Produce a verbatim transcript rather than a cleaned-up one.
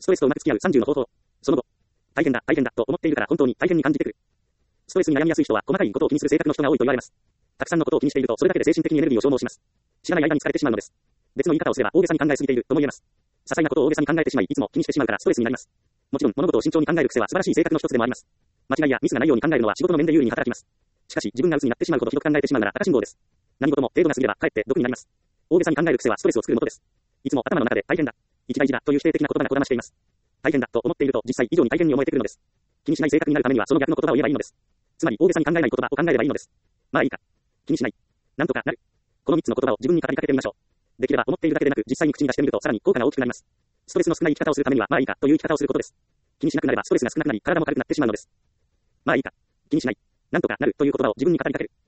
ストレスとうまく付き合うさんじゅうの方法。その後、大変だ、大変だと思っているから本当に大変に感じてくる。ストレスに悩みやすい人は細かいことを気にする性格の人が多いと言われます。たくさんのことを気にしているとそれだけで精神的にエネルギーを消耗します。知らない間に疲れてしまうのです。別の言い方をすれば大げさに考えすぎているとも言えます。些細なことを大げさに考えてしまい、いつも気にしてしまうからストレスになります。もちろん物事を慎重に考える癖は素晴らしい性格の一つでもあります。間違いやミスがないように考えるのは仕事の面で有利に働きます。しかし自分が鬱になってしまうほどひどく考えてしまうなら赤信号です。何事も程度が過ぎればかえって毒になります。大げさに考える癖はストレスを作るもとです。いつも頭の中で大変だ、一大事だという否定的な言葉がこだましています。大変だと思っていると実際以上に大変に思えてくるのです。気にしない性格になるためにはその逆の言葉を言えばいいのです。つまり大げさに考えない言葉を考えればいいのです。まあいいか。気にしない。なんとかなる。このみっつの言葉を自分に語りかけてみましょう。できれば思っているだけでなく実際に口に出してみるとさらに効果が大きくなります。ストレスの少ない生き方をするためにはまあいいかという生き方をすることです。気にしなくなればストレスが少なくなり体も軽くなってしまうのです。まあいいか。気にしない。なんとかなるという言葉を自分に語りかける。